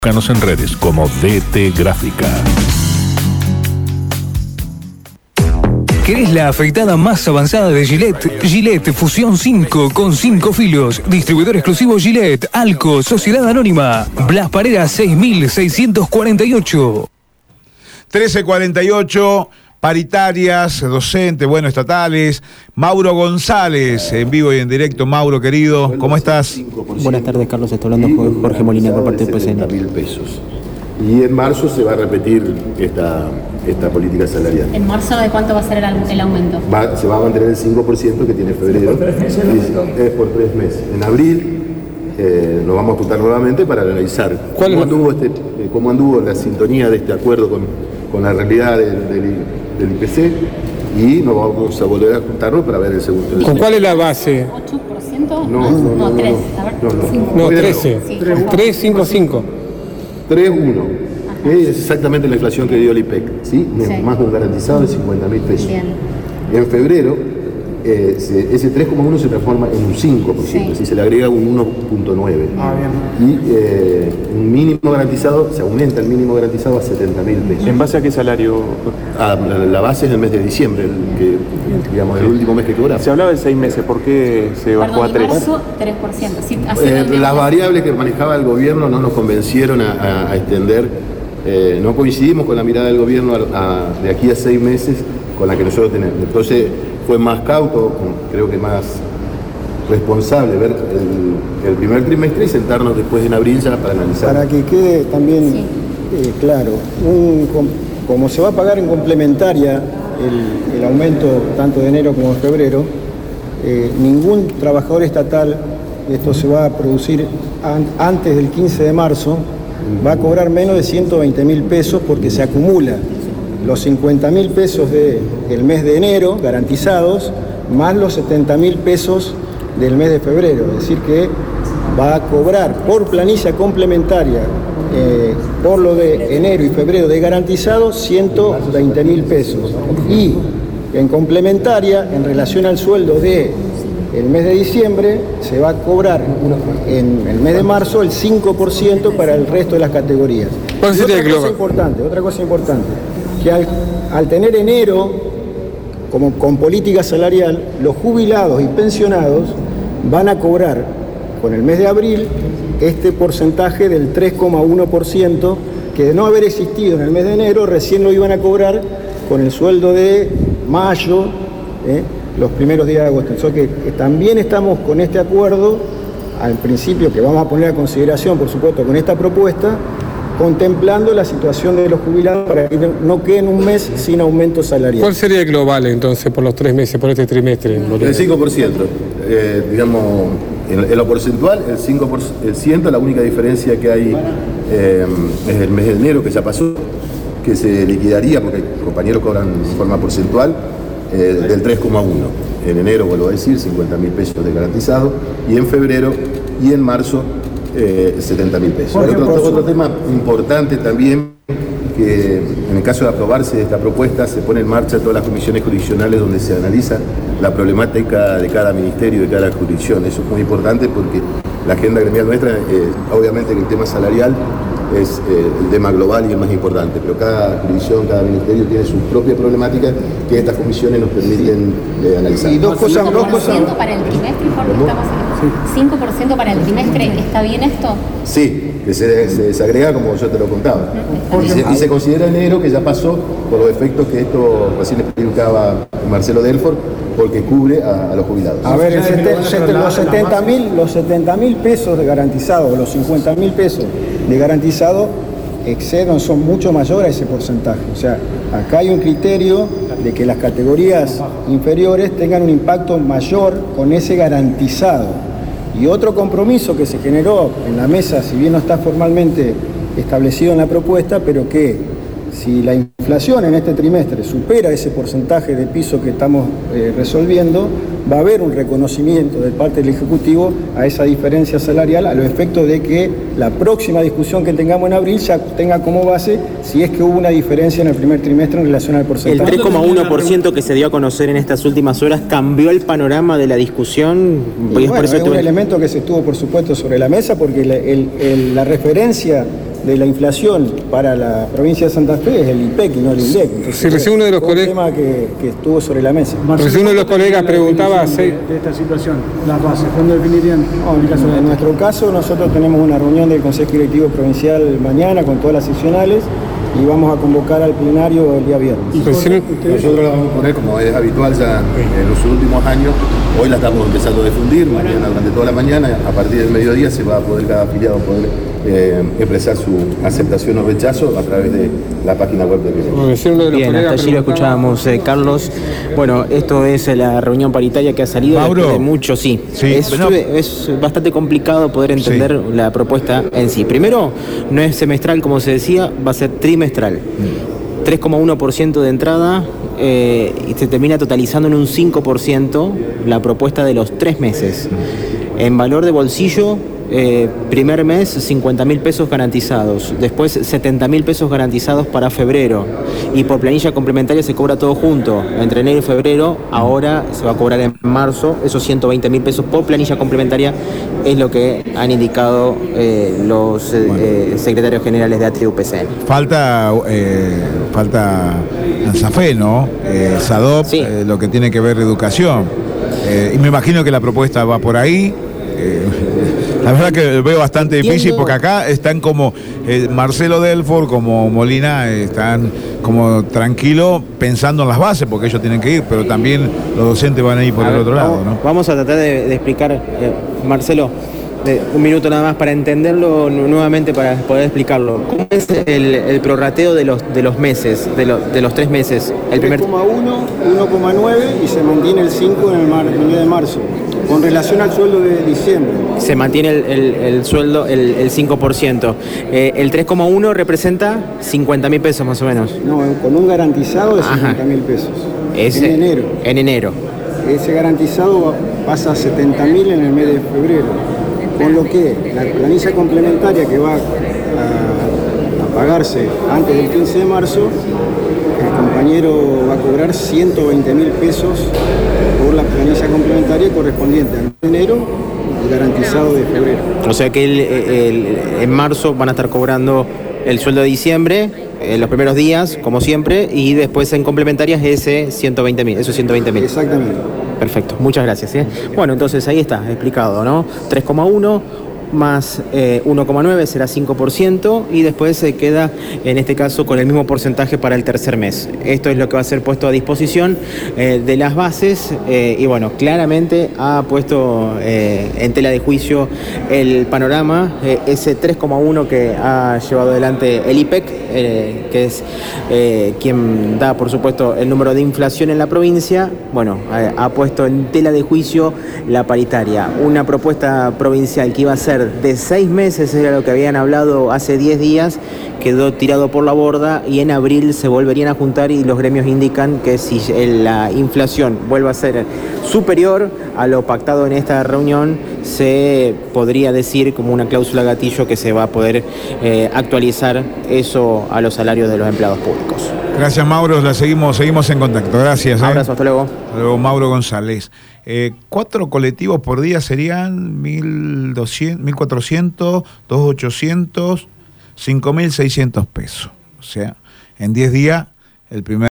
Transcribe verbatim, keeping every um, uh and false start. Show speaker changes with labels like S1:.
S1: Búscanos en redes como D T Gráfica.
S2: ¿Querés la afeitada más avanzada de Gillette? Gillette Fusión cinco con cinco filos. Distribuidor exclusivo Gillette, Alco, Sociedad Anónima. Blas Paredes seis mil seiscientos cuarenta y ocho.
S3: trece cuarenta y ocho, paritarias, docentes, bueno, estatales. Mauro González, en vivo y en directo. Mauro, querido, ¿cómo estás?
S4: Buenas tardes, Carlos. Estoy hablando con Jorge Molina por parte del P C N.
S5: mil pesos. Y en marzo se va a repetir esta, esta política salarial.
S6: ¿En marzo de cuánto va a ser el, el aumento?
S5: Va, se va a mantener el cinco por ciento que tiene febrero. Es por tres meses. En abril eh, nos vamos a juntar nuevamente para analizar cómo anduvo, este, eh, cómo anduvo la sintonía de este acuerdo con, con la realidad del, del, del I P C y nos vamos a volver a juntarnos para ver el segundo.
S7: ¿Con cuál es la base?
S6: ¿ocho por ciento?
S5: No, no, no,
S6: no, tres.
S5: no,
S6: A ver.
S5: no, no,
S7: No, trece. Sí. tres, cinco, cinco.
S5: tres uno. Es exactamente la inflación que dio el I P E C, ¿sí? Sí. Más de un garantizado de cincuenta mil pesos. Bien. En febrero, eh, se, ese tres coma uno se transforma en un cinco por ciento, sí. Si se le agrega un uno punto nueve. Ah, bien. Y eh, un mínimo garantizado, se aumenta el mínimo garantizado a setenta mil pesos.
S8: ¿En base a qué salario?
S5: Ah, la, la base es el mes de diciembre, el, que, digamos, el último mes que cobra.
S8: Se hablaba de seis meses, ¿por qué se bajó
S6: Perdón,
S8: a tres?
S6: Marzo, tres por ciento. Sí,
S5: eh, las variables que manejaba el gobierno no nos convencieron a, a, a extender. Eh, no coincidimos con la mirada del gobierno a, a, de aquí a seis meses con la que nosotros tenemos. Entonces fue más cauto, creo que más responsable ver el, el primer trimestre y sentarnos después en abril ya para analizar.
S9: Para que quede también sí. eh, claro, un, como se va a pagar en complementaria el, el aumento tanto de enero como de febrero, eh, ningún trabajador estatal, esto se va a producir an, antes del quince de marzo, va a cobrar menos de ciento veinte mil pesos porque se acumula los cincuenta mil pesos de, del mes de enero garantizados más los setenta mil pesos del mes de febrero. Es decir que va a cobrar por planilla complementaria eh, por lo de enero y febrero de garantizado ciento veinte mil pesos. Y en complementaria, en relación al sueldo de el mes de diciembre, se va a cobrar en el mes de marzo el cinco por ciento para el resto de las categorías. Y otra cosa importante, otra cosa importante, que al, al tener enero como con política salarial, los jubilados y pensionados van a cobrar con el mes de abril este porcentaje del tres coma uno por ciento que de no haber existido en el mes de enero, recién lo iban a cobrar con el sueldo de mayo, ¿eh? los primeros días de agosto. Entonces que también estamos con este acuerdo, al principio que vamos a poner a consideración, por supuesto, con esta propuesta, contemplando la situación de los jubilados para que no queden un mes sin aumento salarial.
S7: ¿Cuál sería el global entonces por los tres meses, por este trimestre?
S5: El cinco por ciento. Eh, digamos, en, en lo porcentual, el cinco por ciento, la única diferencia que hay eh, es el mes de enero, que ya pasó, que se liquidaría, porque compañeros cobran en forma porcentual, Eh, del tres coma uno. En enero, vuelvo a decir, cincuenta mil pesos de garantizado, y en febrero y en marzo eh, setenta mil pesos. Otro, otro tema importante también, que en el caso de aprobarse esta propuesta, se pone en marcha todas las comisiones jurisdiccionales donde se analiza la problemática de cada ministerio, de cada jurisdicción. Eso es muy importante porque la agenda gremial nuestra, eh, obviamente que el tema salarial es eh, el tema global y el más importante, pero cada jurisdicción, cada ministerio tiene su propia problemática que estas comisiones nos permiten eh, analizar.
S9: Y dos cosas, dos cosas.
S6: ¿cinco por ciento para el trimestre, Jorge? Estamos sí. ¿cinco por ciento para el trimestre? ¿Está bien esto?
S5: Sí, que se, se desagrega como yo te lo contaba. Y se, y se considera enero que ya pasó por los efectos que esto recién explicaba Marcelo Delfort, porque cubre a, a los jubilados.
S9: A ver, el seten, seten, los setenta mil los setenta mil pesos de garantizado, los cincuenta mil pesos de garantizado exceden, son mucho mayores a ese porcentaje. O sea, acá hay un criterio de que las categorías inferiores tengan un impacto mayor con ese garantizado. Y otro compromiso que se generó en la mesa, si bien no está formalmente establecido en la propuesta, pero que si la inflación en este trimestre supera ese porcentaje de piso que estamos eh, resolviendo, va a haber un reconocimiento de parte del Ejecutivo a esa diferencia salarial, a los efectos de que la próxima discusión que tengamos en abril ya tenga como base si es que hubo una diferencia en el primer trimestre en relación al porcentaje.
S4: El tres coma uno por ciento que se dio a conocer en estas últimas horas cambió el panorama de la discusión.
S9: Y bueno, es un elemento que se estuvo, por supuesto, sobre la mesa, porque el, el, el, la referencia de la inflación para la provincia de Santa Fe es el I P E C y no el INDEC. Entonces,
S7: Sí, recién uno de los
S9: fue un
S7: colegas-
S9: tema que, que estuvo sobre la mesa.
S7: Recién uno de los colegas preguntaba...
S10: De,
S7: sí,
S10: de esta situación, las bases, ¿cuándo definirían el caso de
S9: En nuestro caso, nosotros tenemos una reunión del Consejo Directivo Provincial mañana con todas las seccionales y vamos a convocar al plenario el día viernes.
S7: recién-
S5: Nosotros la vamos a poner, como es habitual ya en los últimos años, hoy la estamos empezando a difundir, mañana durante toda la mañana, a partir del mediodía se va a poder cada afiliado poder eh, expresar su aceptación o rechazo a través de la página web de Vivienda.
S7: recién uno de los
S4: Bien, hasta
S7: colegas
S4: allí lo
S7: preguntaba-
S4: escuchábamos, eh, Carlos. Bueno, esto es la reunión paritaria que ha salido
S3: Mauro.
S4: después de mucho, sí.
S3: Sí,
S4: es,
S3: no.
S4: es bastante complicado poder entender
S3: Sí.
S4: la propuesta en sí. Primero, no es semestral, como se decía, va a ser trimestral. tres coma uno por ciento de entrada eh, y se termina totalizando en un cinco por ciento la propuesta de los tres meses. En valor de bolsillo, eh, primer mes cincuenta mil pesos garantizados, después setenta mil pesos garantizados para febrero y por planilla complementaria se cobra todo junto, entre enero y febrero, ahora se va a cobrar en marzo, esos ciento veinte mil pesos por planilla complementaria es lo que han indicado eh, los eh, eh, secretarios generales de A T R I U P C N.
S3: Falta, eh, falta ANSAFE, ¿no? Eh, SADOP,
S4: Sí.
S3: eh, lo que tiene que ver educación. Eh, y me imagino que la propuesta va por ahí. Eh, la verdad que veo bastante difícil
S4: Entiendo.
S3: porque acá están como eh, Marcelo Delfort, como Molina, eh, están como tranquilos pensando en las bases porque ellos tienen que ir, pero también los docentes van a ir por
S4: A
S3: el
S4: ver,
S3: otro lado,
S4: vamos,
S3: ¿no?
S4: Vamos a tratar de, de explicar, eh, Marcelo, de- un minuto nada más para entenderlo nu- nuevamente, para poder explicarlo. ¿Cómo es el, el prorrateo de los, de los meses, de, lo- de los tres meses? El primer
S9: tres coma uno, uno coma nueve y se mantiene el cinco en el, mar, en el mes de marzo. Con relación al sueldo de diciembre,
S4: se mantiene el, el- el sueldo, el, el cinco por ciento. Eh, el tres coma uno representa cincuenta mil pesos más o menos.
S9: no, con un garantizado de
S4: Ajá.
S9: cincuenta mil pesos.
S4: Ese-
S9: en enero.
S4: En enero.
S9: Ese garantizado va- pasa a setenta mil en el mes de febrero. Con lo que la planilla complementaria que va a, a pagarse antes del quince de marzo, el compañero va a cobrar ciento veinte mil pesos por la planilla complementaria correspondiente al mes de enero y garantizado de febrero.
S4: O sea que el- el- en marzo van a estar cobrando el sueldo de diciembre, eh, los primeros días, como siempre, y después en complementarias ese ciento veinte mil, esos ciento veinte mil.
S9: Exactamente.
S4: Perfecto, muchas gracias. ¿eh? Bueno, entonces ahí está explicado, ¿no? tres coma uno más eh, uno coma nueve será cinco por ciento y después se queda, en este caso, con el mismo porcentaje para el tercer mes. Esto es lo que va a ser puesto a disposición eh, de las bases eh, y bueno, claramente ha puesto eh, en tela de juicio el panorama, eh, ese tres coma uno que ha llevado adelante el I P E C, eh, que es eh, quien da, por supuesto, el número de inflación en la provincia. Bueno, ha, ha puesto en tela de juicio la paritaria. Una propuesta provincial que iba a ser de seis meses, era lo que habían hablado hace diez días, quedó tirado por la borda y en abril se volverían a juntar y los gremios indican que si la inflación vuelve a ser superior a lo pactado en esta reunión, se podría decir como una cláusula gatillo que se va a poder eh, actualizar eso a los salarios de los empleados públicos.
S3: Gracias, Mauro. La seguimos, seguimos en contacto. Gracias. ¿eh?
S4: Abrazo, hasta luego.
S3: Hasta luego, Mauro González. Eh, cuatro colectivos por día serían mil doscientos, mil cuatrocientos, dos mil ochocientos, cinco mil seiscientos pesos. O sea, en diez días, el primer